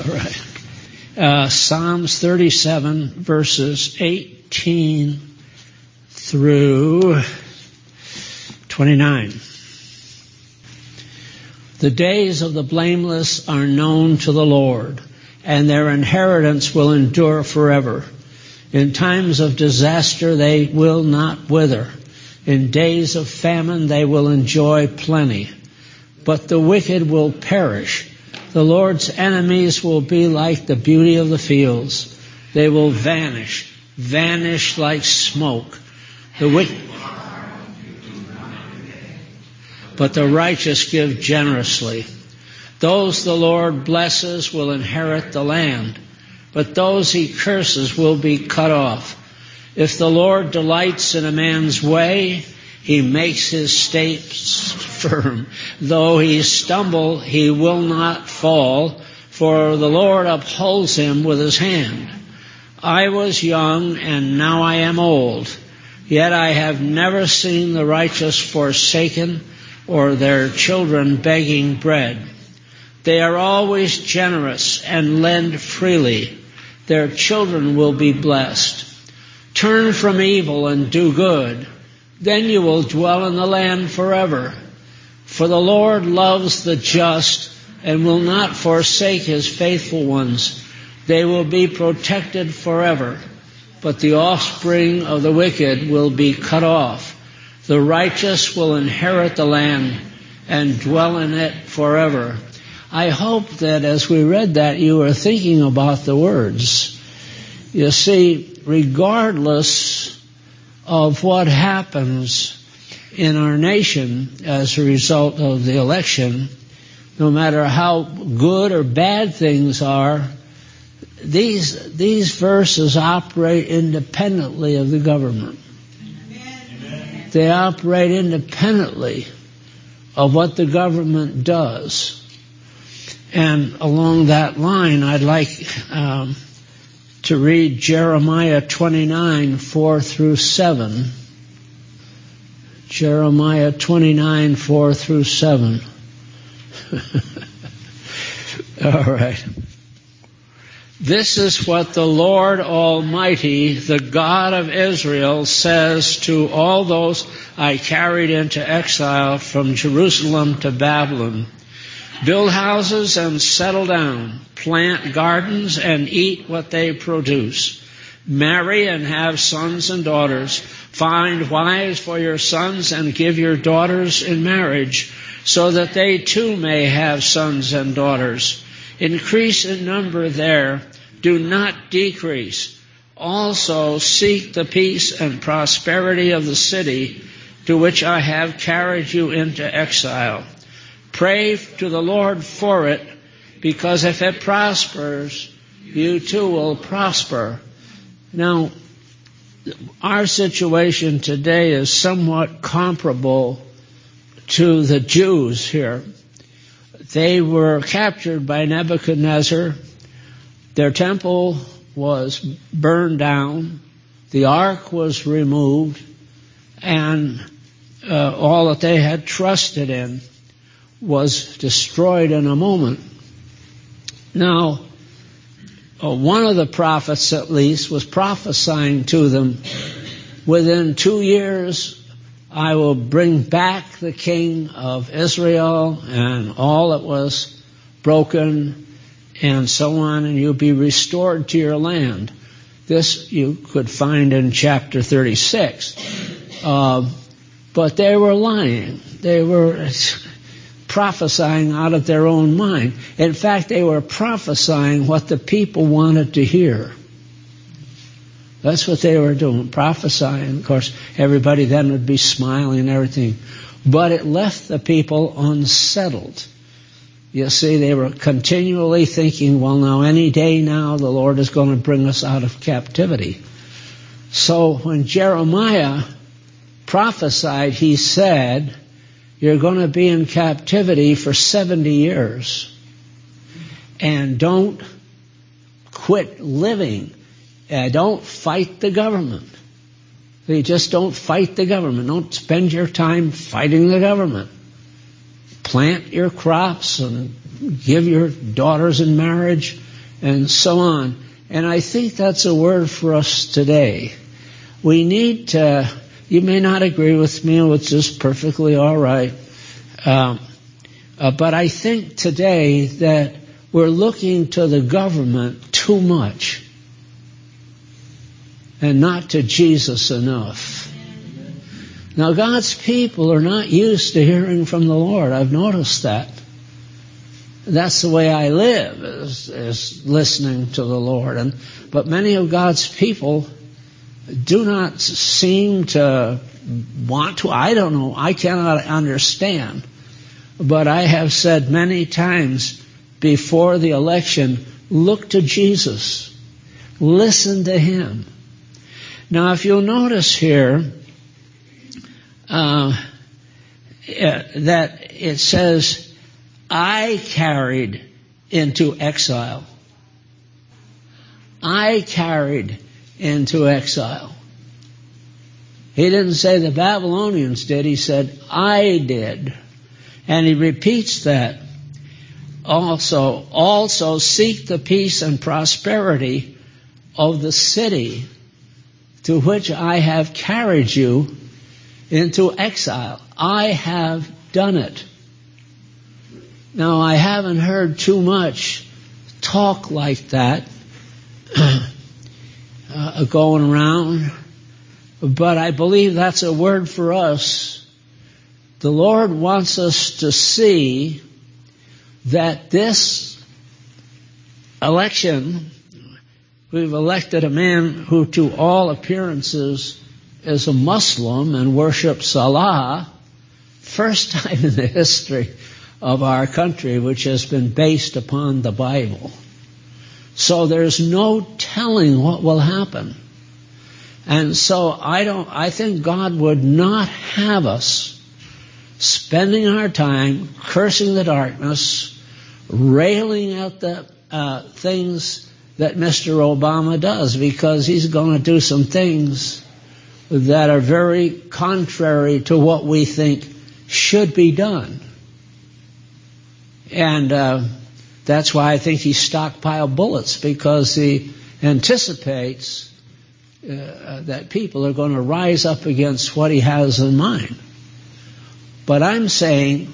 right. Psalms 37, verses 18 through 29. The days of the blameless are known to the Lord, and their inheritance will endure forever. In times of disaster they will not wither. In days of famine they will enjoy plenty. But the wicked will perish. The Lord's enemies will be like the beauty of the fields. They will vanish like smoke. But the righteous give generously. Those the Lord blesses will inherit the land, but those he curses will be cut off. If the Lord delights in a man's way, he makes his steps firm. Though he stumble, he will not fall, for the Lord upholds him with his hand. I was young, and now I am old, yet I have never seen the righteous forsaken, or their children begging bread. They are always generous and lend freely. Their children will be blessed. Turn from evil and do good. Then you will dwell in the land forever. For the Lord loves the just and will not forsake his faithful ones. They will be protected forever. But the offspring of the wicked will be cut off. The righteous will inherit the land and dwell in it forever. I hope that as we read that, you were thinking about the words. You see, regardless of what happens in our nation as a result of the election, no matter how good or bad things are, these verses operate independently of the government. They operate independently of what the government does. And along that line, I'd like to read Jeremiah 29, 4 through 7. Jeremiah 29, 4 through 7. All right. This is what the Lord Almighty, the God of Israel, says to all those I carried into exile from Jerusalem to Babylon. Build houses and settle down. Plant gardens and eat what they produce. Marry and have sons and daughters. Find wives for your sons and give your daughters in marriage, so that they too may have sons and daughters. Increase in number there, do not decrease. Also seek the peace and prosperity of the city to which I have carried you into exile. Pray to the Lord for it, because if it prospers, you too will prosper. Now, our situation today is somewhat comparable to the Jews here. They were captured by Nebuchadnezzar. Their temple was burned down. The ark was removed. And all that they had trusted in was destroyed in a moment. Now, one of the prophets, at least, was prophesying to them, within 2 years, I will bring back the king of Israel and all that was broken and so on, and you'll be restored to your land. This you could find in chapter 36. But they were lying. They were prophesying out of their own mind. In fact, they were prophesying what the people wanted to hear. That's what they were doing, prophesying. Of course, everybody then would be smiling and everything. But it left the people unsettled. You see, they were continually thinking, well, now, any day now, the Lord is going to bring us out of captivity. So when Jeremiah prophesied, he said, you're going to be in captivity for 70 years. And don't quit living. Don't fight the government. You just don't fight the government. Don't spend your time fighting the government. Plant your crops and give your daughters in marriage and so on. And I think that's a word for us today. We need to, you may not agree with me, which is perfectly all right. But I think today that we're looking to the government too much and not to Jesus enough. Now, God's people are not used to hearing from the Lord. I've noticed that. That's the way I live, is listening to the Lord. But many of God's people do not seem to want to. I don't know. I cannot understand. But I have said many times before the election, look to Jesus. Listen to Him. Now, if you'll notice here, that it says, I carried into exile. I carried into exile. He didn't say the Babylonians did. He said, I did. And he repeats that. Also seek the peace and prosperity of the city to which I have carried you into exile. I have done it. Now, I haven't heard too much talk like that going around, but I believe that's a word for us. The Lord wants us to see that this election, we've elected a man who to all appearances is a Muslim and worships Allah, first time in the history of our country which has been based upon the Bible. So there's no telling what will happen. And so I think God would not have us spending our time cursing the darkness, railing at the things that Mr. Obama does, because he's going to do some things that are very contrary to what we think should be done. And that's why I think he stockpiled bullets, because he anticipates that people are going to rise up against what he has in mind. But I'm saying,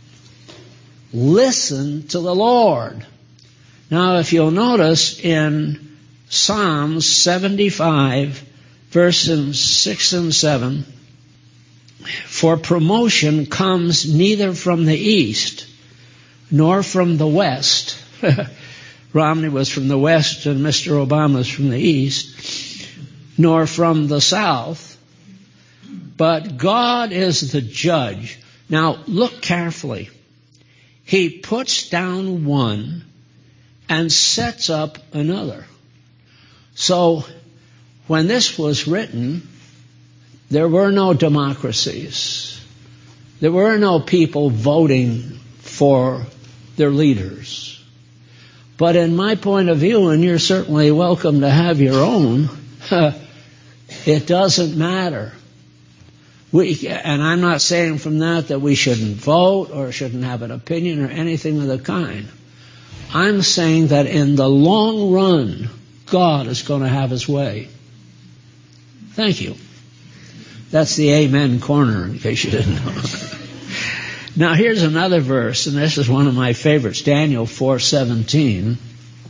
listen to the Lord. Now, if you'll notice in Psalms 75, verses 6 and 7, for promotion comes neither from the east nor from the west. Romney was from the west and Mr. Obama is from the east, nor from the south. But God is the judge. Now, look carefully. He puts down one and sets up another. So, when this was written, there were no democracies. There were no people voting for their leaders. But in my point of view, and you're certainly welcome to have your own, it doesn't matter. And I'm not saying from that we shouldn't vote or shouldn't have an opinion or anything of the kind. I'm saying that in the long run, God is going to have His way. Thank you. That's the amen corner, in case you didn't know. Now here's another verse, and this is one of my favorites, Daniel 4:17.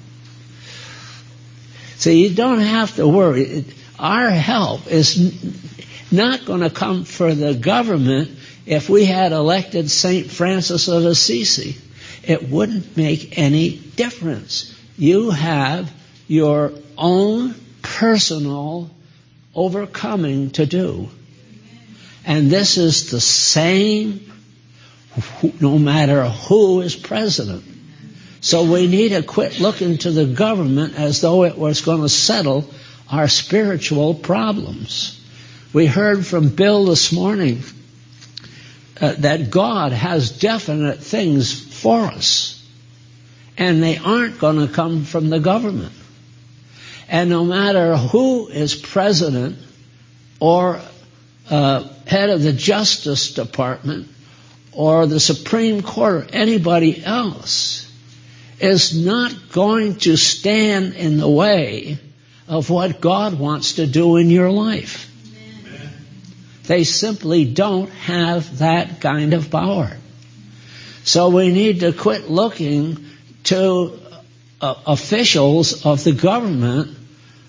So you don't have to worry. Our help is not going to come for the government. If we had elected St. Francis of Assisi, it wouldn't make any difference. You have your own personal overcoming to do. And this is the same no matter who is president. So we need to quit looking to the government as though it was going to settle our spiritual problems. We heard from Bill this morning that God has definite things for us, and they aren't going to come from the government. And no matter who is president or head of the Justice Department or the Supreme Court or anybody else, is not going to stand in the way of what God wants to do in your life. Amen. They simply don't have that kind of power. So we need to quit looking to officials of the government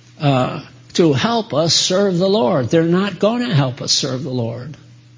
to help us serve the Lord. They're not going to help us serve the Lord.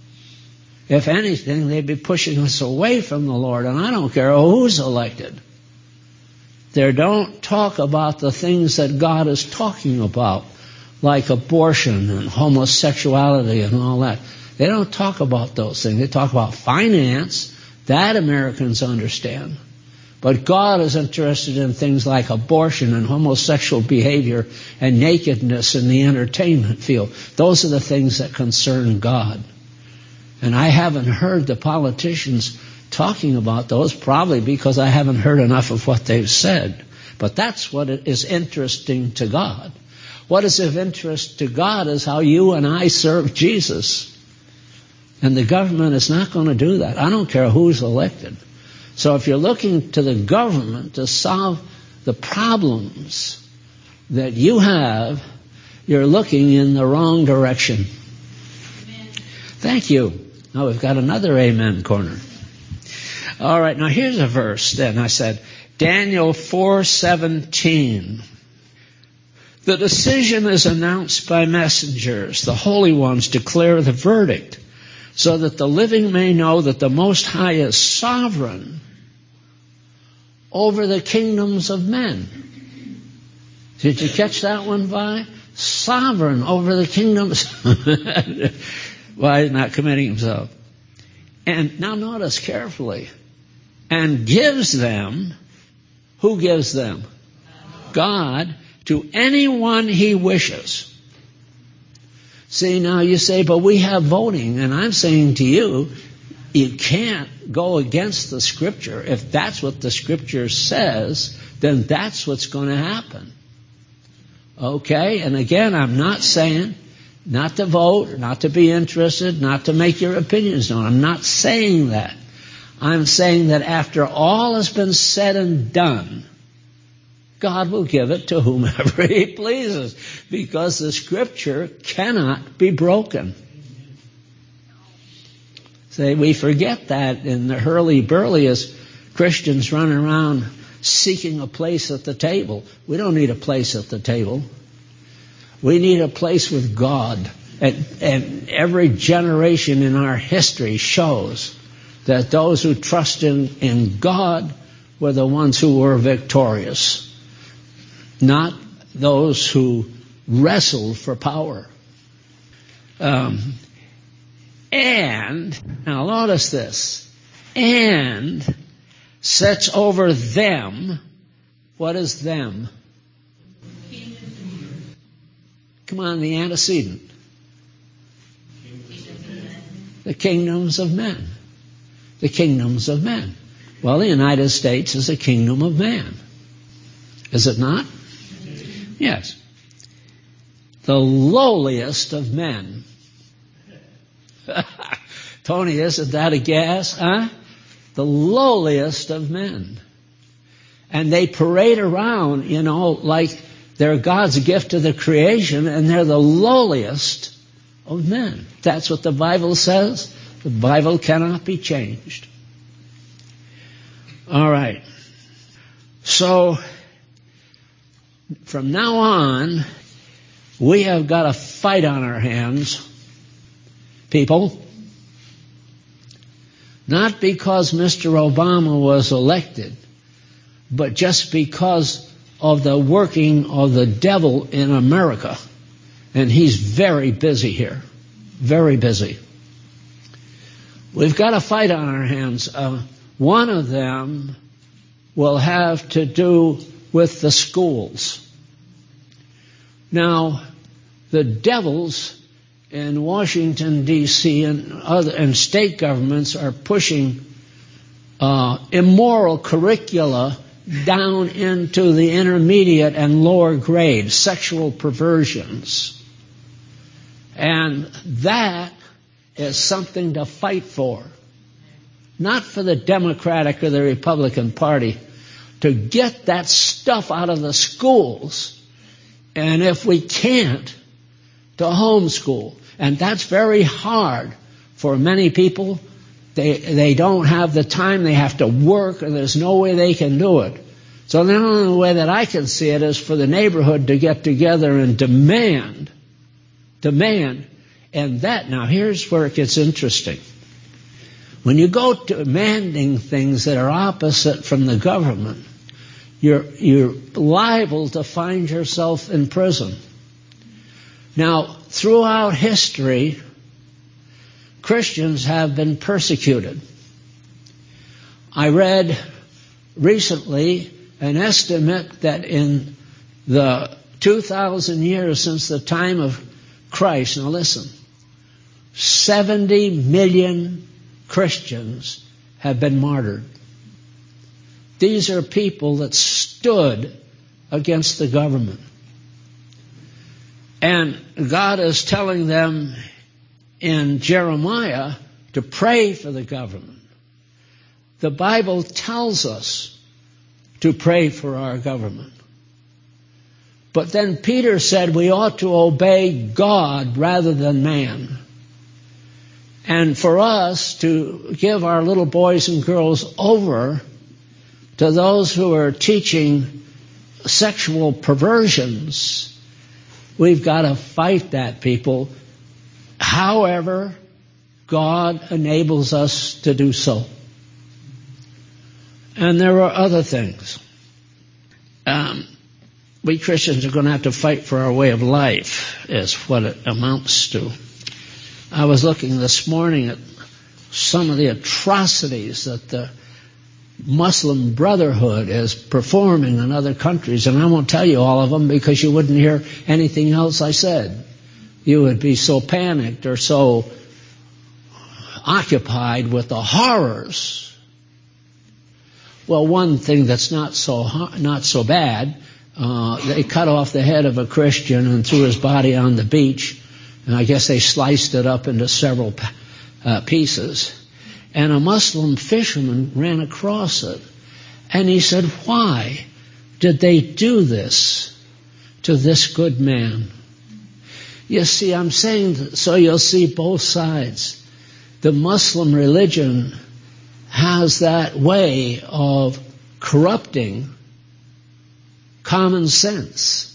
If anything, they'd be pushing us away from the Lord, and I don't care who's elected. They don't talk about the things that God is talking about, like abortion and homosexuality and all that. They don't talk about those things. They talk about finance. That Americans understand. But God is interested in things like abortion and homosexual behavior and nakedness in the entertainment field. Those are the things that concern God. And I haven't heard the politicians talking about those, probably because I haven't heard enough of what they've said. But that's what is interesting to God. What is of interest to God is how you and I serve Jesus. And the government is not going to do that. I don't care who's elected. So if you're looking to the government to solve the problems that you have, you're looking in the wrong direction. Amen. Thank you. Now we've got another amen corner. All right, now here's a verse then. I said, Daniel 4:17. The decision is announced by messengers. The holy ones declare the verdict, so that the living may know that the Most High is sovereign over the kingdoms of men. Did you catch that one, Vi? Sovereign over the kingdoms. Why he's not committing himself. And now notice carefully. And gives them, who gives them? God, to anyone he wishes. See, now you say, but we have voting, and I'm saying to you, you can't go against the Scripture. If that's what the Scripture says, then that's what's going to happen. Okay? And again, I'm not saying not to vote, not to be interested, not to make your opinions known. I'm not saying that. I'm saying that after all has been said and done, God will give it to whomever he pleases, because the Scripture cannot be broken. See, we forget that in the hurly-burly as Christians run around seeking a place at the table. We don't need a place at the table. We need a place with God. And every generation in our history shows that those who trust in God were the ones who were victorious, not those who wrestled for power. And, now notice this, and sets over them. What is them? Come on, the antecedent. The kingdoms of men. The kingdoms of men. Well, the United States is a kingdom of man. Is it not? Yes. The lowliest of men. Tony, isn't that a gas? Huh? The lowliest of men. And they parade around, like they're God's gift to the creation, and they're the lowliest of men. That's what the Bible says. The Bible cannot be changed. All right. So, from now on, we have got a fight on our hands, people. Not because Mr. Obama was elected, but just because of the working of the devil in America. And he's very busy here. Very busy. We've got a fight on our hands. One of them will have to do with the schools. Now, the devils in Washington, D.C. and state governments are pushing immoral curricula down into the intermediate and lower grades, sexual perversions. And that is something to fight for. Not for the Democratic or the Republican Party, to get that stuff out of the schools, and if we can't, to homeschool. And that's very hard for many people. They don't have the time, they have to work, and there's no way they can do it. So the only way that I can see it is for the neighborhood to get together and demand. And that, now here's where it gets interesting. When you go demanding things that are opposite from the government, you're liable to find yourself in prison. Now, throughout history, Christians have been persecuted. I read recently an estimate that in the 2,000 years since the time of Christ, now listen, 70 million Christians have been martyred. These are people that stood against the government. And God is telling them in Jeremiah to pray for the government. The Bible tells us to pray for our government. But then Peter said we ought to obey God rather than man. And for us to give our little boys and girls over to those who are teaching sexual perversions, we've got to fight that, people. However, God enables us to do so. And there are other things. We Christians are going to have to fight for our way of life, is what it amounts to. I was looking this morning at some of the atrocities that the Muslim Brotherhood is performing in other countries, and I won't tell you all of them because you wouldn't hear anything else I said. You would be so panicked or so occupied with the horrors. Well, one thing that's not so bad, they cut off the head of a Christian and threw his body on the beach, and I guess they sliced it up into several pieces. And a Muslim fisherman ran across it, and he said, "Why did they do this to this good man?" You see, I'm saying that so you'll see both sides. The Muslim religion has that way of corrupting common sense.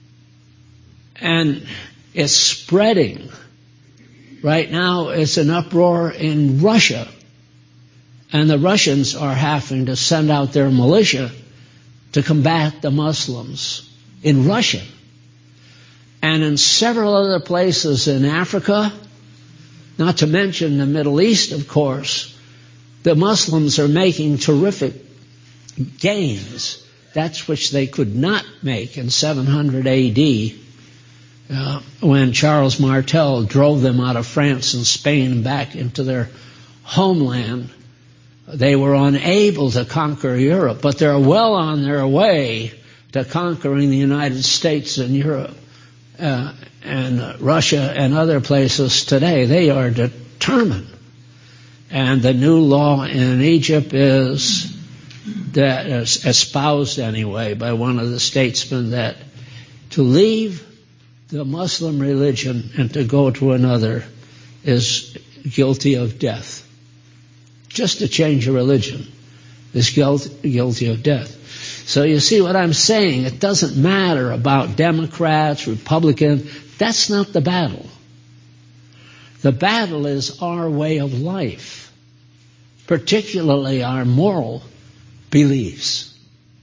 And it's spreading. Right now, it's an uproar in Russia. And the Russians are having to send out their militia to combat the Muslims in Russia. And in several other places in Africa, not to mention the Middle East, of course, the Muslims are making terrific gains. That's which they could not make in 700 A.D. When Charles Martel drove them out of France and Spain back into their homeland. They were unable to conquer Europe, but they're well on their way to conquering the United States and Europe and Russia and other places today. They are determined. And the new law in Egypt is that espoused anyway by one of the statesmen that to leave the Muslim religion and to go to another is guilty of death. Just to change a religion is guilty of death. So you see what I'm saying? It doesn't matter about Democrats, Republicans. That's not the battle. The battle is our way of life, particularly our moral beliefs.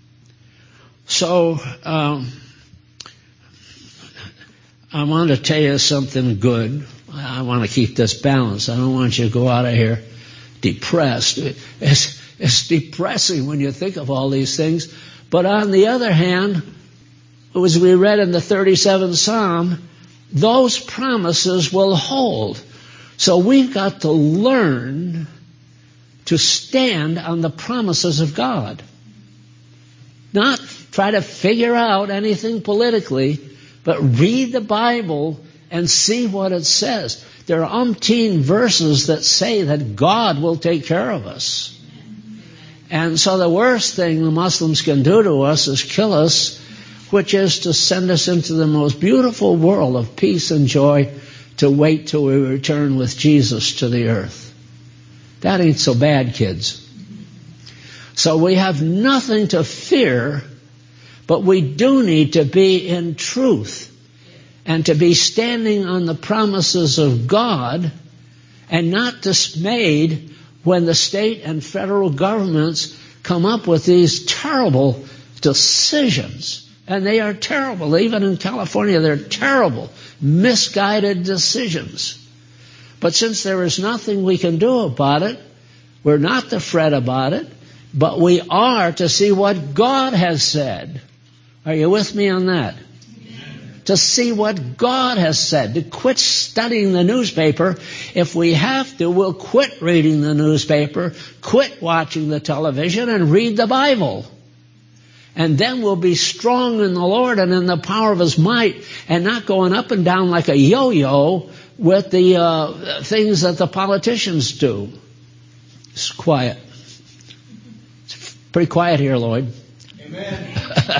So I want to tell you something good. I want to keep this balanced. I don't want you to go out of here depressed. It's depressing when you think of all these things. But on the other hand, as we read in the 37th Psalm, those promises will hold. So we've got to learn to stand on the promises of God. Not try to figure out anything politically, but read the Bible and see what it says. There are umpteen verses that say that God will take care of us. And so the worst thing the Muslims can do to us is kill us, which is to send us into the most beautiful world of peace and joy to wait till we return with Jesus to the earth. That ain't so bad, kids. So we have nothing to fear, but we do need to be in truth and to be standing on the promises of God and not dismayed when the state and federal governments come up with these terrible decisions. And they are terrible. Even in California, they're terrible, misguided decisions. But since there is nothing we can do about it, we're not to fret about it, but we are to see what God has said. Are you with me on that? To see what God has said, to quit studying the newspaper. If we have to, we'll quit reading the newspaper, quit watching the television, and read the Bible. And then we'll be strong in the Lord and in the power of His might, and not going up and down like a yo-yo with the things that the politicians do. It's quiet. It's pretty quiet here, Lloyd. Amen.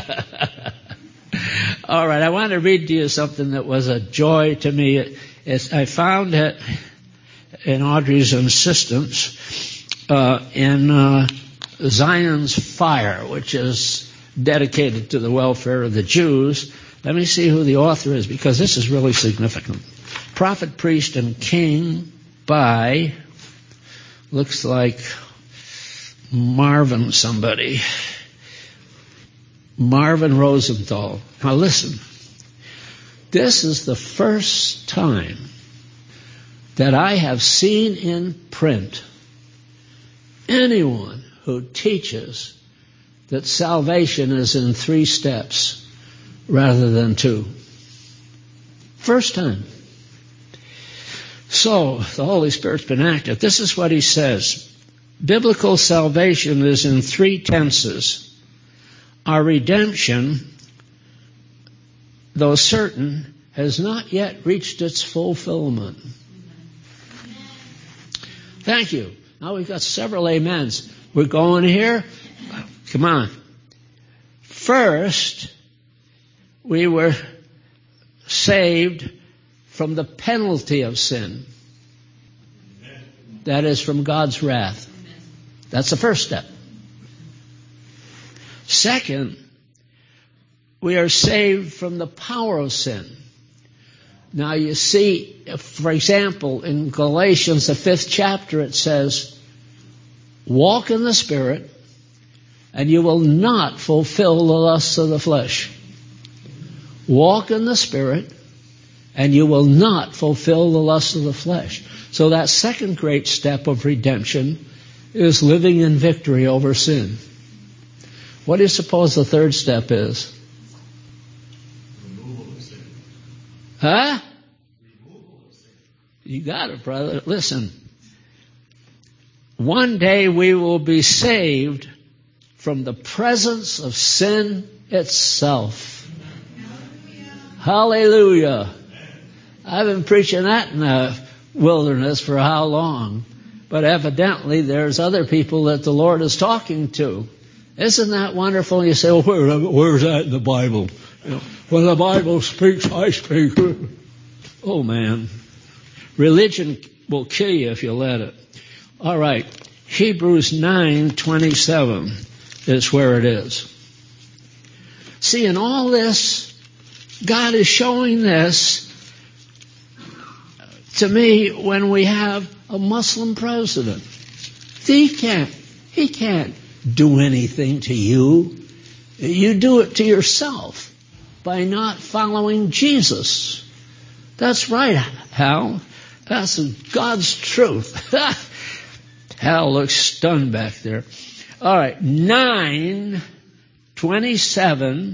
All right, I want to read to you something that was a joy to me. I found it in Audrey's insistence in Zion's Fire, which is dedicated to the welfare of the Jews. Let me see who the author is, because this is really significant. Prophet, Priest, and King by, looks like Marvin somebody. Marvin Rosenthal. Now listen, this is the first time that I have seen in print anyone who teaches that salvation is in 3 steps rather than 2. First time. So, the Holy Spirit's been active. This is what he says. Biblical salvation is in 3 tenses. Our redemption, though certain, has not yet reached its fulfillment. Thank you. Now we've got several amens. We're going here. Come on. First, we were saved from the penalty of sin. That is, from God's wrath. That's the first step. Second, we are saved from the power of sin. Now you see, for example, in Galatians, the 5th chapter, it says, walk in the Spirit, and you will not fulfill the lusts of the flesh. Walk in the Spirit, and you will not fulfill the lusts of the flesh. So that second great step of redemption is living in victory over sin. What do you suppose the third step is? Removal of sin. Huh? Removal of sin. You got it, brother. Listen. One day we will be saved from the presence of sin itself. Hallelujah. I've been preaching that in the wilderness for how long? But evidently there's other people that the Lord is talking to. Isn't that wonderful? And you say, well, where's that in the Bible? You know, when the Bible speaks, I speak. Oh, man. Religion will kill you if you let it. All right. Hebrews 9:27 is where it is. See, in all this, God is showing this to me when we have a Muslim president. He can't do anything to you. You do it to yourself by not following Jesus. That's right, Hal. That's God's truth. Hal looks stunned back there. All right, 9:27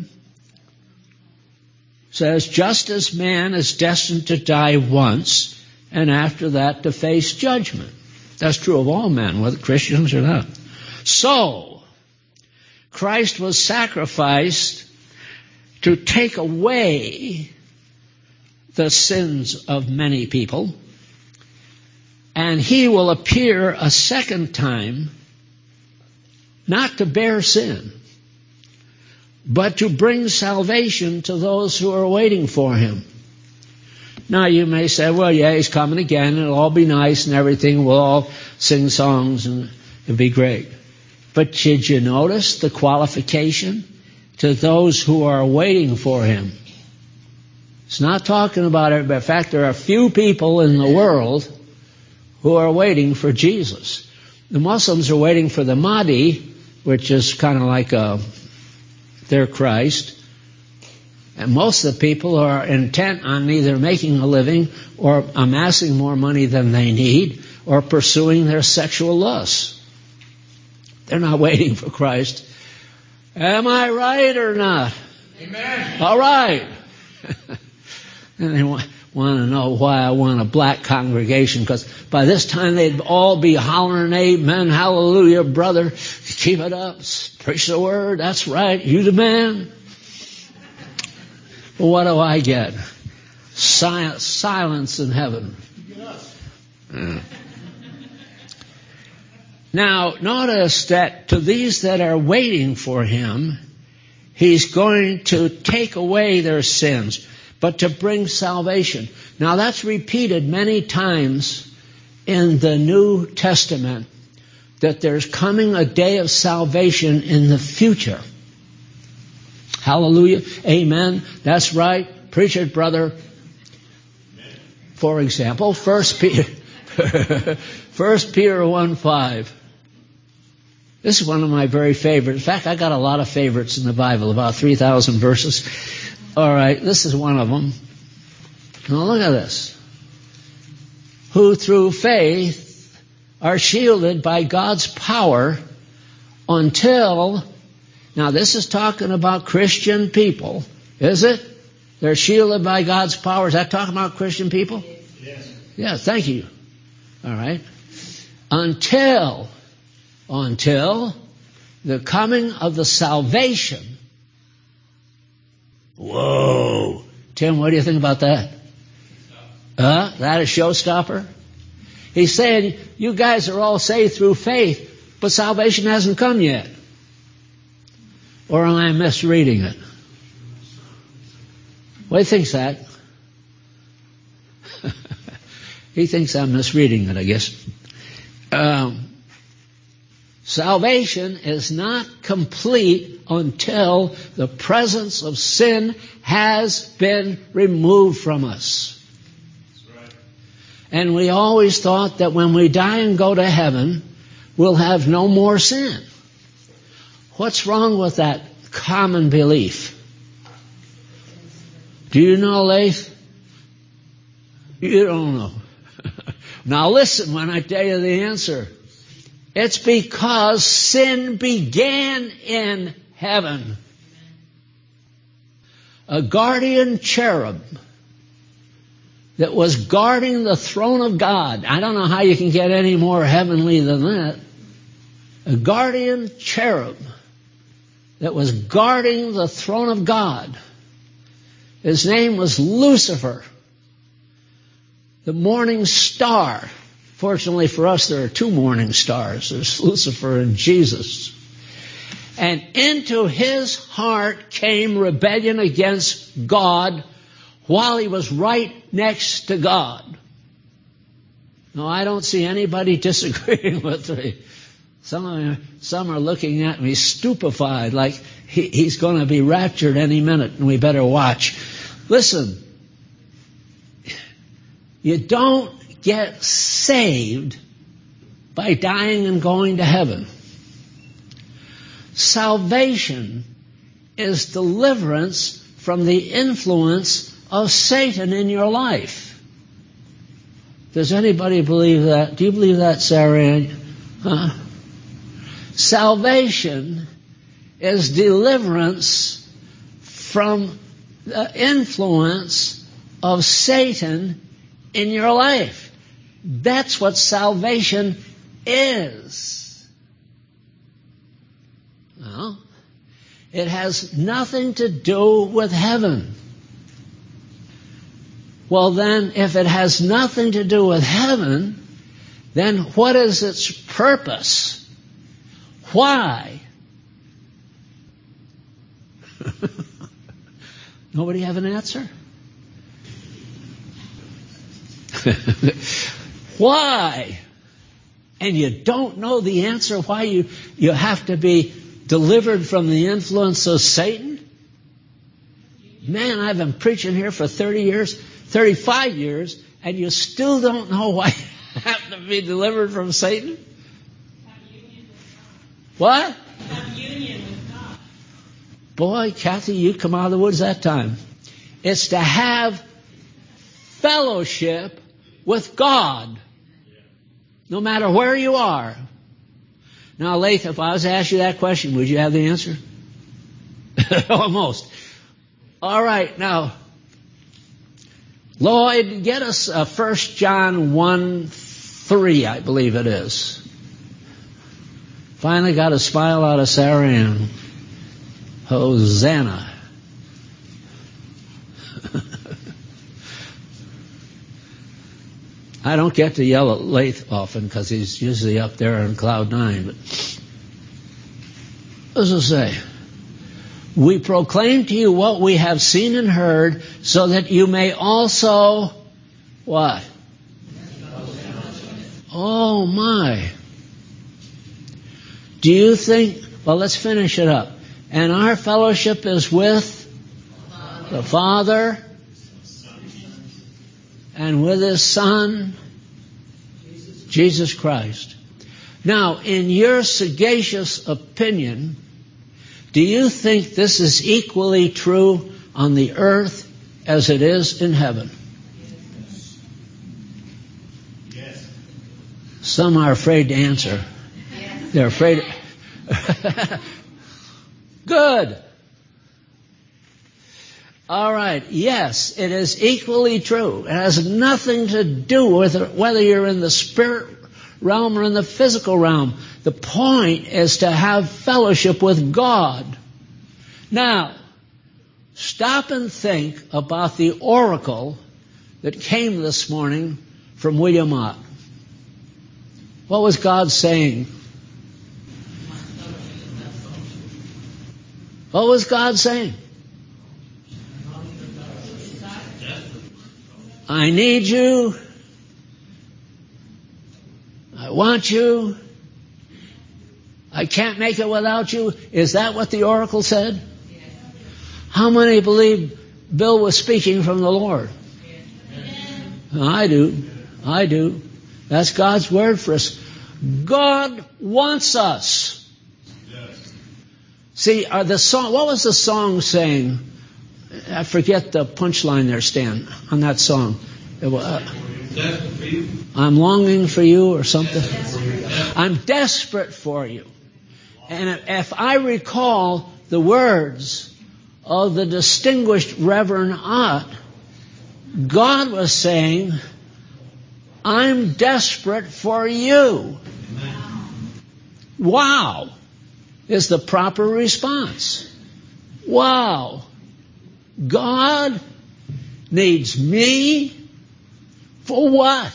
says, just as man is destined to die once, and after that to face judgment. That's true of all men, whether Christians or not. So, Christ was sacrificed to take away the sins of many people, and he will appear a second time not to bear sin, but to bring salvation to those who are waiting for him. Now you may say, well, yeah, he's coming again, it'll all be nice and everything, we'll all sing songs and it'll be great. But did you notice the qualification? To those who are waiting for him. It's not talking about it, but in fact there are few people in the world who are waiting for Jesus. The Muslims are waiting for the Mahdi, which is kind of like their Christ. And most of the people are intent on either making a living or amassing more money than they need or pursuing their sexual lusts. They're not waiting for Christ. Am I right or not? Amen. All right. And they want to know why I want a black congregation, because by this time they'd all be hollering, amen, hallelujah, brother, keep it up, preach the word, that's right, you the man. Well, what do I get? Silence in heaven. Yeah. Now, notice that to these that are waiting for him, he's going to take away their sins, but to bring salvation. Now, that's repeated many times in the New Testament, that there's coming a day of salvation in the future. Hallelujah. Amen. That's right. Preach it, brother. For example, 1 Peter 1:5. This is one of my very favorites. In fact, I got a lot of favorites in the Bible, about 3,000 verses. All right, this is one of them. Now look at this. Who through faith are shielded by God's power until... Now this is talking about Christian people, is it? They're shielded by God's power. Is that talking about Christian people? Yes. Yeah, thank you. All right. Until the coming of the salvation. Whoa. Tim, what do you think about that? That a showstopper? He's saying, you guys are all saved through faith, but salvation hasn't come yet. Or am I misreading it? What do you think, that? He thinks I'm misreading it, I guess. Salvation is not complete until the presence of sin has been removed from us. That's right. And we always thought that when we die and go to heaven, we'll have no more sin. What's wrong with that common belief? Do you know, Leif? You don't know. Now listen when I tell you the answer. It's because sin began in heaven. A guardian cherub that was guarding the throne of God. I don't know how you can get any more heavenly than that. A guardian cherub that was guarding the throne of God. His name was Lucifer, the morning star. Fortunately for us, there are two morning stars. There's Lucifer and Jesus. And into his heart came rebellion against God while he was right next to God. No, I don't see anybody disagreeing with me. Some are looking at me stupefied, like he's going to be raptured any minute and we better watch. Listen, you don't get saved by dying and going to heaven. Salvation is deliverance from the influence of Satan in your life. Does anybody believe that? Do you believe that, Sarah Ann? Huh? Salvation is deliverance from the influence of Satan in your life. That's what salvation is. Well, it has nothing to do with heaven. Well then, if it has nothing to do with heaven, then what is its purpose? Why? Nobody have an answer? Why? And you don't know the answer why you have to be delivered from the influence of Satan? Man, I've been preaching here for 35 years, and you still don't know why you have to be delivered from Satan? What? Have union with God. Boy, Kathy, you come out of the woods that time. It's to have fellowship with God, no matter where you are. Now, Lath, if I was to ask you that question, would you have the answer? Almost. All right, now, Lloyd, get us 1 John 1:3, I believe it is. Finally got a smile out of Sarah Ann. Hosanna. I don't get to yell at Lath often because he's usually up there on cloud 9. But what does it say? We proclaim to you what we have seen and heard, so that you may also, what? Oh my. Do you think, well, let's finish it up. And our fellowship is with the Father and with His Son, Jesus Christ. Now, in your sagacious opinion, do you think this is equally true on the earth as it is in heaven? Yes. Some are afraid to answer. They're afraid. Good. All right. Yes, it is equally true. It has nothing to do with whether you're in the spirit realm or in the physical realm. The point is to have fellowship with God. Now, stop and think about the oracle that came this morning from William Ott. What was God saying? What was God saying? I need you. I want you. I can't make it without you. Is that what the oracle said? Yes. How many believe Bill was speaking from the Lord? Yes. I do. That's God's word for us. God wants us. Yes. See, the song. What was the song saying? I forget the punchline there, Stan, on that song. I'm longing for you or something. I'm desperate for you. And if I recall the words of the distinguished Reverend Ott, God was saying, I'm desperate for you. Wow is the proper response. Wow. God needs me for what?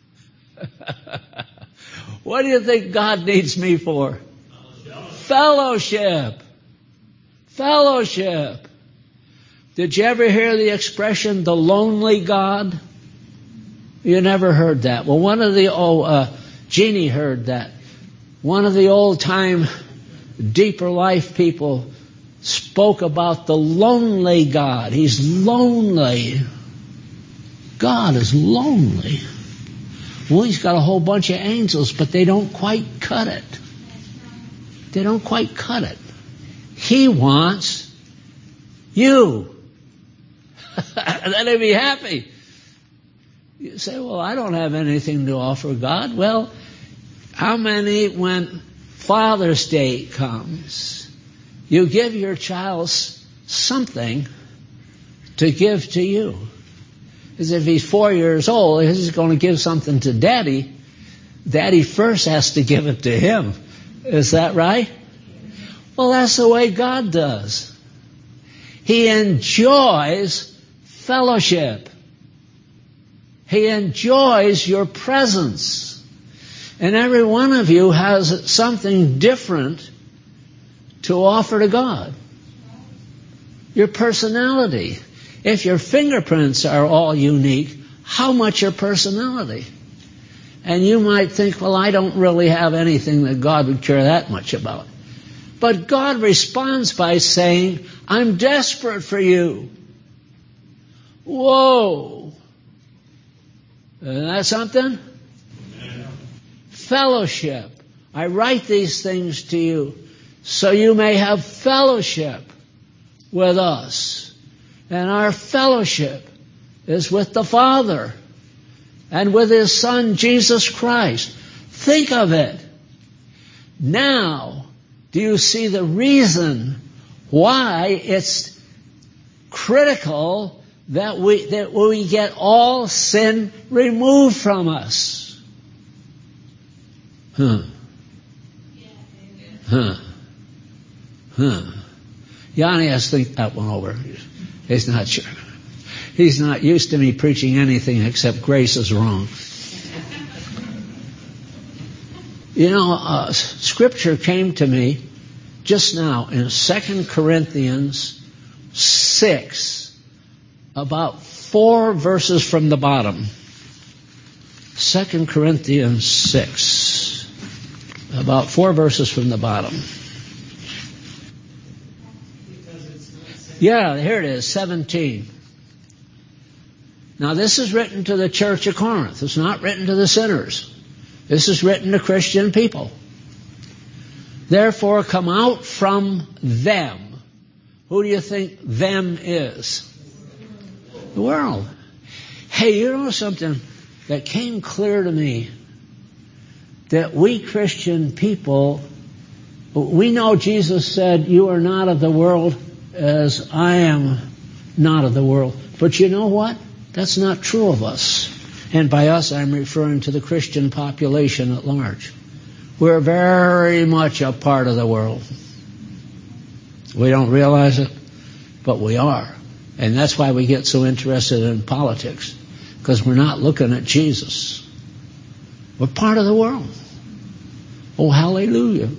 What do you think God needs me for? Fellowship. Fellowship. Did you ever hear the expression, the lonely God? You never heard that. Well, one of the, Jeannie heard that. One of the old-time deeper life people spoke about the lonely God. He's lonely. God is lonely. Well, He's got a whole bunch of angels, but they don't quite cut it. They don't quite cut it. He wants you. Then He'd be happy. You say, well, I don't have anything to offer God. Well, how many, when Father's Day comes, you give your child something to give to you? Because if he's 4 years old, he's going to give something to Daddy. Daddy first has to give it to him. Is that right? Well, that's the way God does. He enjoys fellowship. He enjoys your presence. And every one of you has something different to offer to God. Your personality. If your fingerprints are all unique, how much your personality? And you might think, well, I don't really have anything that God would care that much about. But God responds by saying, I'm desperate for you. Whoa. Isn't that something? Fellowship. I write these things to you so you may have fellowship with us. And our fellowship is with the Father and with His Son, Jesus Christ. Think of it. Now, do you see the reason why it's critical that we get all sin removed from us? Yanni has to think that one over. He's not sure. He's not used to me preaching anything except grace is wrong. You know, Scripture came to me just now in 2 Corinthians 6, about 4 verses from the bottom. 2 Corinthians 6, about 4 verses from the bottom. Yeah, here it is, 17. Now this is written to the church of Corinth. It's not written to the sinners. This is written to Christian people. Therefore come out from them. Who do you think them is? The world. Hey, you know something that came clear to me? That we Christian people, we know Jesus said, you are not of the world as I am not of the world. But you know what? That's not true of us. And by us, I'm referring to the Christian population at large. We're very much a part of the world. We don't realize it, but we are. And that's why we get so interested in politics, because we're not looking at Jesus. We're part of the world. Oh, hallelujah.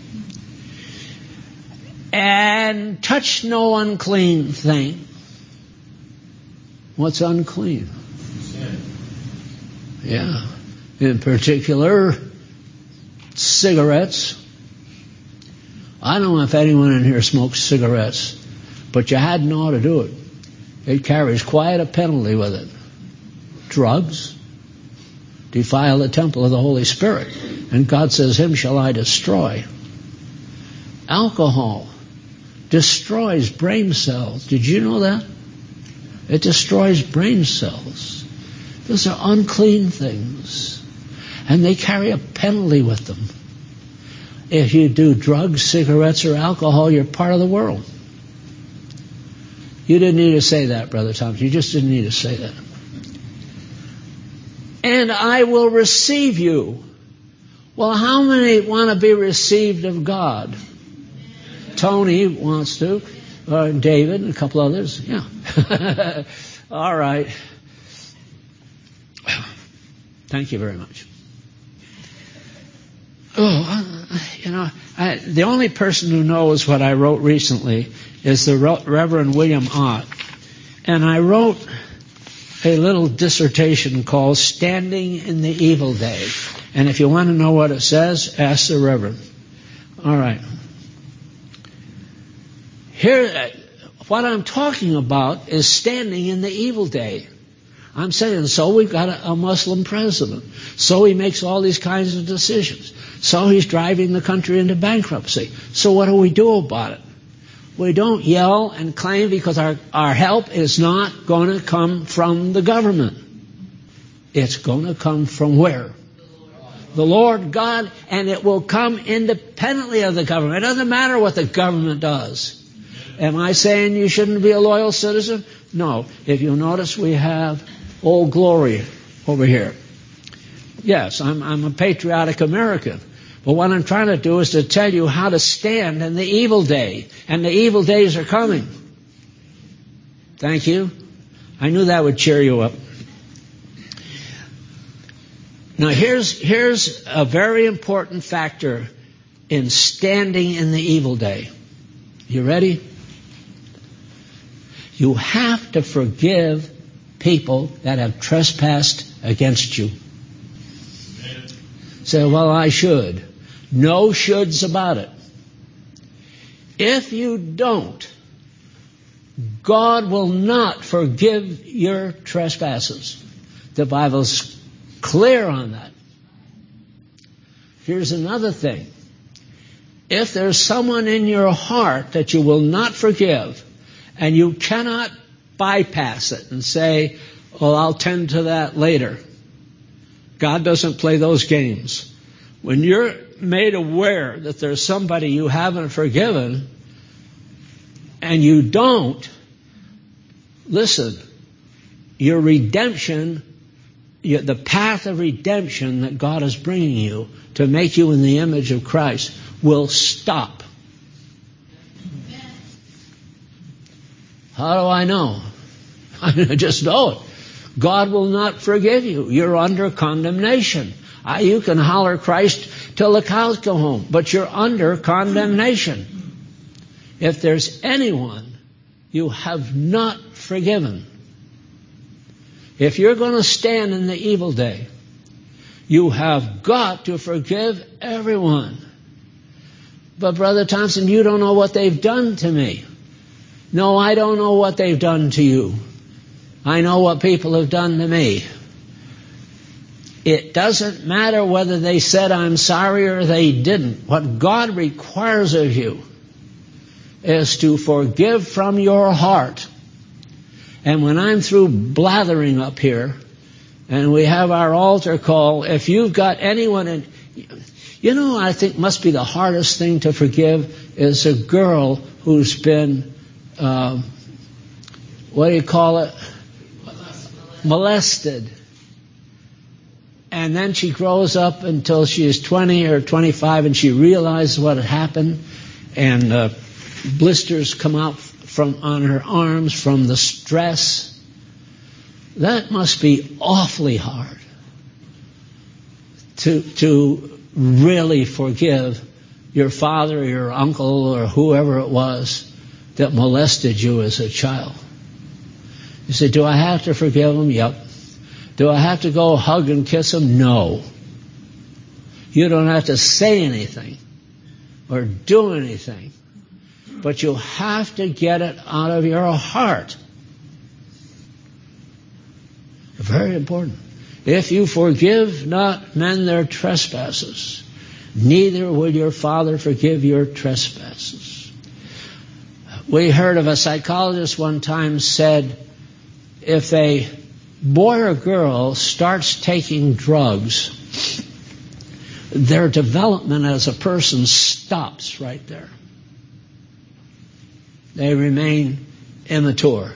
And touch no unclean thing. What's unclean? Sin. Yeah. In particular, cigarettes. I don't know if anyone in here smokes cigarettes, but you hadn't ought to do it. It carries quite a penalty with it. Drugs defile the temple of the Holy Spirit, and God says, him shall I destroy. Alcohol destroys brain cells. Did you know that? It destroys brain cells. Those are unclean things. And they carry a penalty with them. If you do drugs, cigarettes, or alcohol, you're part of the world. You didn't need to say that, Brother Thompson. You just didn't need to say that. And I will receive you. Well, how many want to be received of God? Tony wants to. David and a couple others. Yeah. All right. Thank you very much. The only person who knows what I wrote recently is the Reverend William Ott. And I wrote a little dissertation called Standing in the Evil Day. And if you want to know what it says, ask the Reverend. All right. Here, what I'm talking about is standing in the evil day. I'm saying, so we've got a Muslim president. So he makes all these kinds of decisions. So he's driving the country into bankruptcy. So what do we do about it? We don't yell and claim because our help is not going to come from the government. It's going to come from where? The Lord God, and it will come independently of the government. It doesn't matter what the government does. Am I saying you shouldn't be a loyal citizen? No. If you'll notice, we have Old Glory over here. Yes, I'm a patriotic American. But what I'm trying to do is to tell you how to stand in the evil day. And the evil days are coming. Thank you. I knew that would cheer you up. Now here's a very important factor in standing in the evil day. You ready? You have to forgive people that have trespassed against you. Amen. Say, well, I should. No shoulds about it. If you don't, God will not forgive your trespasses. The Bible's clear on that. Here's another thing. If there's someone in your heart that you will not forgive, and you cannot bypass it and say, well, I'll tend to that later. God doesn't play those games. When you're made aware that there's somebody you haven't forgiven, and you don't, listen, your redemption, the path of redemption that God is bringing you to make you in the image of Christ will stop. How do I know? I just know it. God will not forgive you. You're under condemnation. You can holler Christ till the cows go home, but you're under condemnation. If there's anyone you have not forgiven, if you're going to stand in the evil day, you have got to forgive everyone. But Brother Thompson, you don't know what they've done to me. No, I don't know what they've done to you. I know what people have done to me. It doesn't matter whether they said I'm sorry or they didn't. What God requires of you is to forgive from your heart. And when I'm through blathering up here, and we have our altar call, if you've got anyone in... I think must be the hardest thing to forgive is a girl who's been, molested. And then she grows up until she is 20 or 25 and she realizes what had happened, and blisters come out on her arms from the stress. That must be awfully hard to really forgive your father or your uncle or whoever it was that molested you as a child. You say, do I have to forgive him? Yep. Do I have to go hug and kiss him? No. You don't have to say anything or do anything, but you have to get it out of your heart. Very important. If you forgive not men their trespasses, neither will your Father forgive your trespasses. We heard of a psychologist one time said, if a boy or girl starts taking drugs, their development as a person stops right there. They remain immature.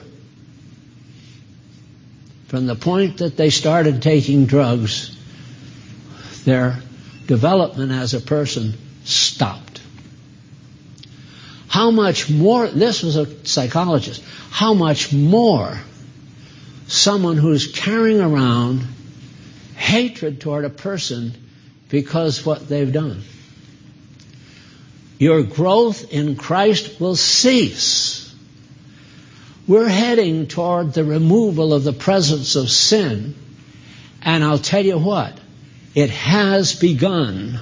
From the point that they started taking drugs, their development as a person stopped. How much more, this was a psychologist, how much more someone who's carrying around hatred toward a person because what they've done. Your growth in Christ will cease. We're heading toward the removal of the presence of sin, and I'll tell you what, it has begun.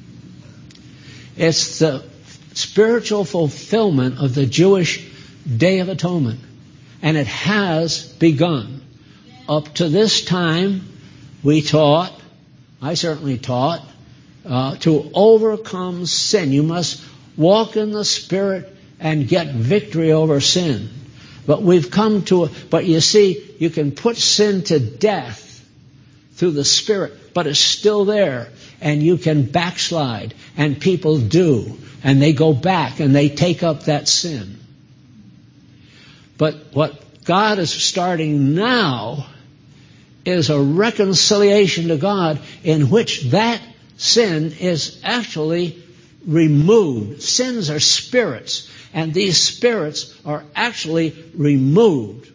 It's the spiritual fulfillment of the Jewish Day of Atonement, and it has begun. Up to this time, we taught, I certainly taught, to overcome sin. You must walk in the Spirit and get victory over sin. But we've come to but you see, you can put sin to death through the Spirit, but it's still there, and you can backslide, and people do, and they go back and they take up that sin. But what God is starting now is a reconciliation to God in which that sin is actually removed. Sins are spirits, and these spirits are actually removed.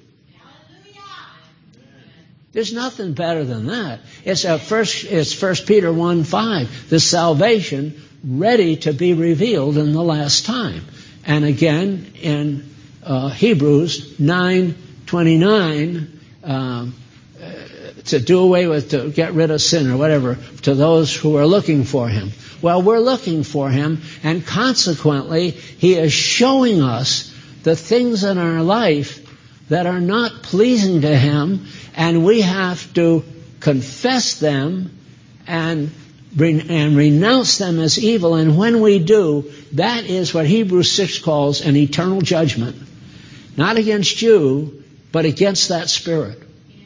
There's nothing better than that. It's 1 Peter 1:5, the salvation ready to be revealed in the last time. And again, in Hebrews 9:29, to do away with, to get rid of sin or whatever, to those who are looking for him. Well, we're looking for him, and consequently, he is showing us the things in our life that are not pleasing to him, and we have to confess them and renounce them as evil. And when we do, that is what Hebrews 6 calls an eternal judgment. Not against you, but against that spirit.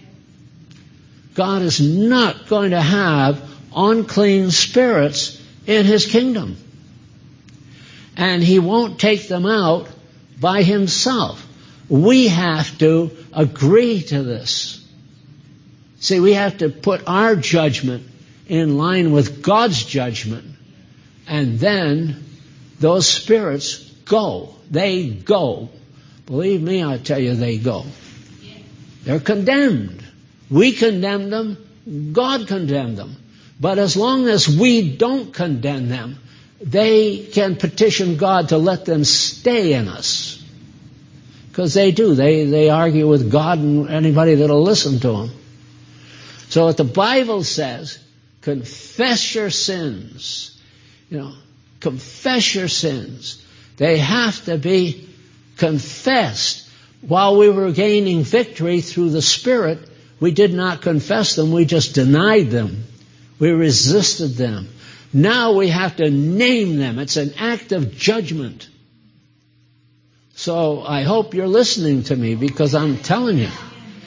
God is not going to have unclean spirits in his kingdom. And he won't take them out by himself. We have to agree to this. See, we have to put our judgment in line with God's judgment. And then those spirits go. They go. Believe me, I tell you, they go. They're condemned. We condemn them. God condemned them. But as long as we don't condemn them, they can petition God to let them stay in us. Because they do. They argue with God and anybody that'll listen to them. So what the Bible says, confess your sins. Confess your sins. They have to be confessed. While we were gaining victory through the Spirit, we did not confess them. We just denied them. We resisted them. Now we have to name them. It's an act of judgment. So I hope you're listening to me, because I'm telling you,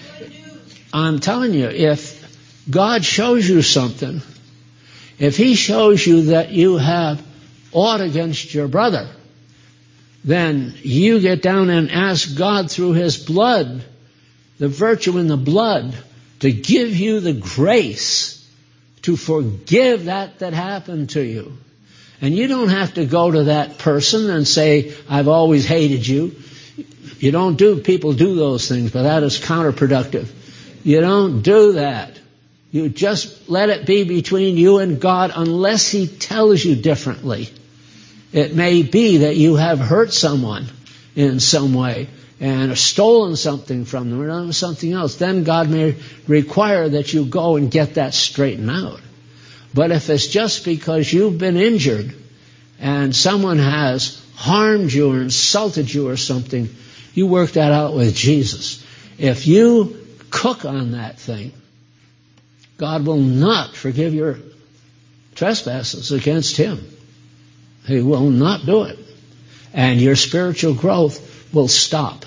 if God shows you something, if he shows you that you have aught against your brother, then you get down and ask God through his blood, the virtue in the blood, to give you the grace to forgive that happened to you. And you don't have to go to that person and say, I've always hated you. People do those things, but that is counterproductive. You don't do that. You just let it be between you and God unless he tells you differently. It may be that you have hurt someone in some way and stolen something from them or done something else. Then God may require that you go and get that straightened out. But if it's just because you've been injured and someone has harmed you or insulted you or something, you work that out with Jesus. If you cook on that thing, God will not forgive your trespasses against him. He will not do it. And your spiritual growth will stop.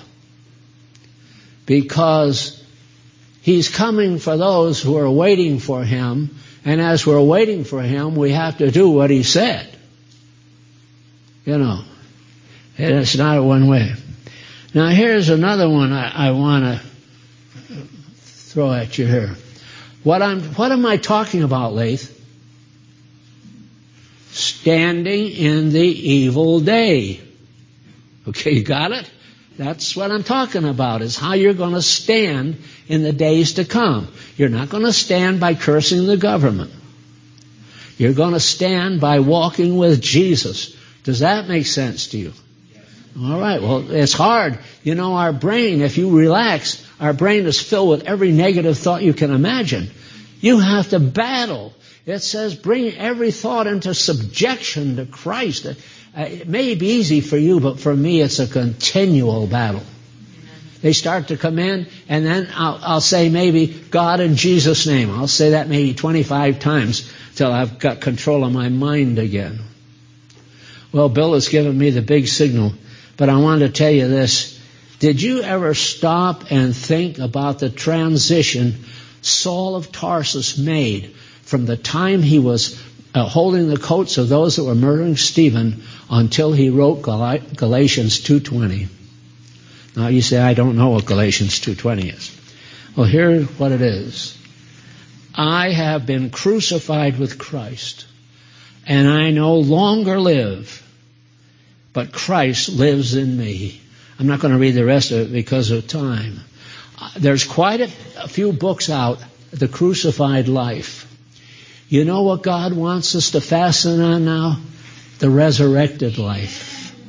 Because he's coming for those who are waiting for him. And as we're waiting for him, we have to do what he said. It's not one way. Now here's another one I want to throw at you here. What am I talking about, Laith? Standing in the evil day. Okay, you got it? That's what I'm talking about, is how you're going to stand in the days to come. You're not going to stand by cursing the government. You're going to stand by walking with Jesus. Does that make sense to you? All right, well, it's hard. Our brain, if you relax, our brain is filled with every negative thought you can imagine. You have to battle. It says bring every thought into subjection to Christ. It may be easy for you, but for me it's a continual battle. They start to come in, and then I'll say maybe God in Jesus' name. I'll say that maybe 25 times till I've got control of my mind again. Well, Bill has given me the big signal, but I want to tell you this. Did you ever stop and think about the transition Saul of Tarsus made from the time he was holding the coats of those that were murdering Stephen until he wrote Galatians 2:20? Now you say, I don't know what Galatians 2:20 is. Well, here's what it is. I have been crucified with Christ, and I no longer live, but Christ lives in me. I'm not going to read the rest of it because of time. There's quite a few books out, The Crucified Life. You know what God wants us to fasten on now? The resurrected life.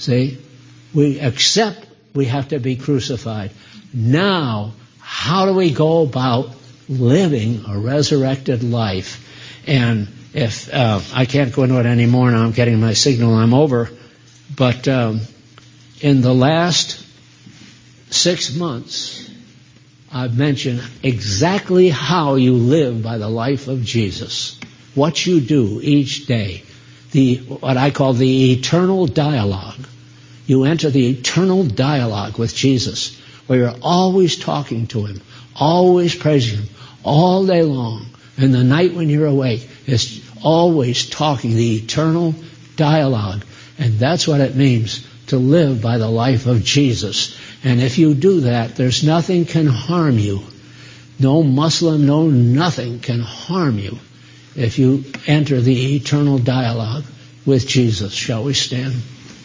See? We accept we have to be crucified. Now, how do we go about living a resurrected life? And if I can't go into it anymore now, I'm getting my signal, I'm over. But in the last 6 months, I've mentioned exactly how you live by the life of Jesus. What you do each day. What I call the eternal dialogue. You enter the eternal dialogue with Jesus, where you're always talking to Him, always praising Him, all day long. And the night when you're awake, it's always talking, the eternal dialogue. And that's what it means to live by the life of Jesus. And if you do that, there's nothing can harm you. No Muslim, no nothing can harm you if you enter the eternal dialogue with Jesus. Shall we stand?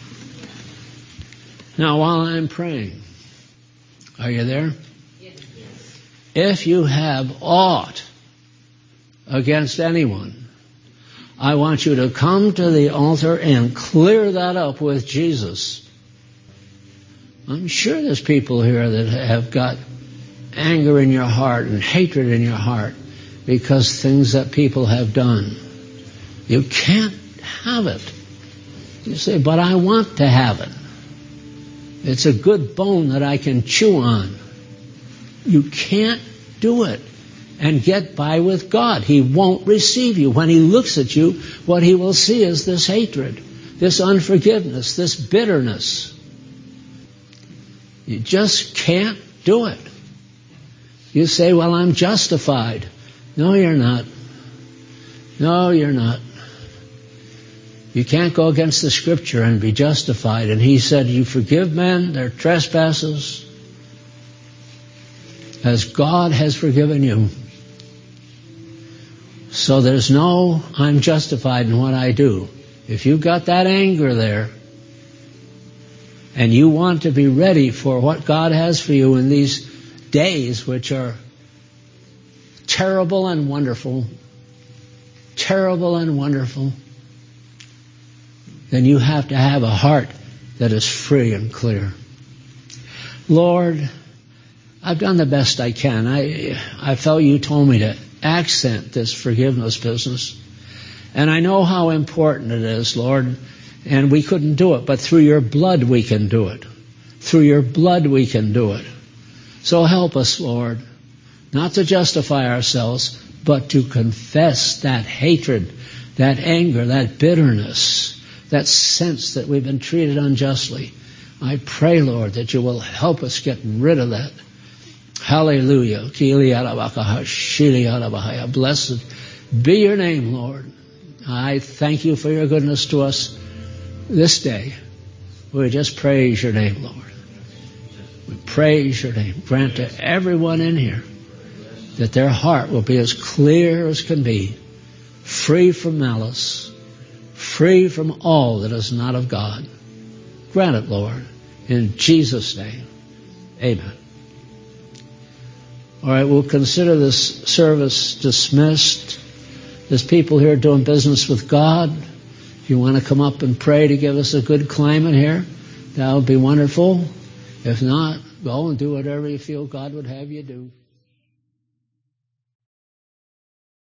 Now, while I'm praying, are you there? Yes. If you have aught against anyone, I want you to come to the altar and clear that up with Jesus. I'm sure there's people here that have got anger in your heart and hatred in your heart because things that people have done. You can't have it. You say, but I want to have it. It's a good bone that I can chew on. You can't do it and get by with God. He won't receive you. When He looks at you, what He will see is this hatred, this unforgiveness, this bitterness. You just can't do it. You say, well, I'm justified. No, you're not. No, you're not. You can't go against the Scripture and be justified. And He said, you forgive men their trespasses as God has forgiven you. So there's no, I'm justified in what I do. If you've got that anger there, and you want to be ready for what God has for you in these days, which are terrible and wonderful, then you have to have a heart that is free and clear. Lord, I've done the best I can. I felt you told me to accent this forgiveness business. And I know how important it is, Lord, and we couldn't do it, but through your blood we can do it. Through your blood we can do it. So help us, Lord, not to justify ourselves, but to confess that hatred, that anger, that bitterness, that sense that we've been treated unjustly. I pray, Lord, that you will help us get rid of that. Hallelujah. Blessed be your name, Lord. I thank you for your goodness to us this day. We just praise your name, Lord. We praise your name. Grant to everyone in here that their heart will be as clear as can be, free from malice, free from all that is not of God. Grant it, Lord, in Jesus' name. Amen. All right, we'll consider this service dismissed. There's people here doing business with God. If you want to come up and pray to give us a good climate here, that would be wonderful. If not, go and do whatever you feel God would have you do.